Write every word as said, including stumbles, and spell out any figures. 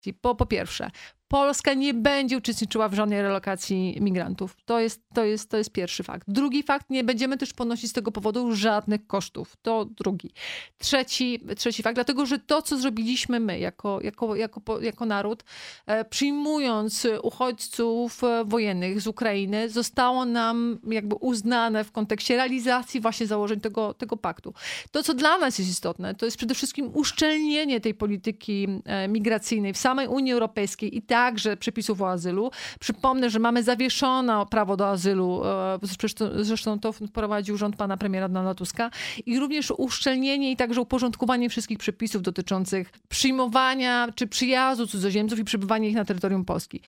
Po, po pierwsze, Polska nie będzie uczestniczyła w żadnej relokacji migrantów. To jest, to jest, to jest pierwszy fakt. Drugi fakt, nie będziemy też ponosić z tego powodu żadnych kosztów. To drugi. Trzeci, trzeci fakt, dlatego że to, co zrobiliśmy my jako, jako, jako, jako naród, e, przyjmując uchodźców wojennych z Ukrainy, zostało nam jakby uznane w kontekście realizacji właśnie założeń tego, tego paktu. To, co dla nas jest istotne, to jest przede wszystkim uszczelnienie tej polityki e, migracyjnej w samej Unii Europejskiej i także przepisów o azylu. Przypomnę, że mamy zawieszone prawo do azylu, zresztą, zresztą to wprowadził rząd pana premiera Donalda Tuska, i również uszczelnienie i także uporządkowanie wszystkich przepisów dotyczących przyjmowania czy przyjazdu cudzoziemców i przebywania ich na terytorium Polski.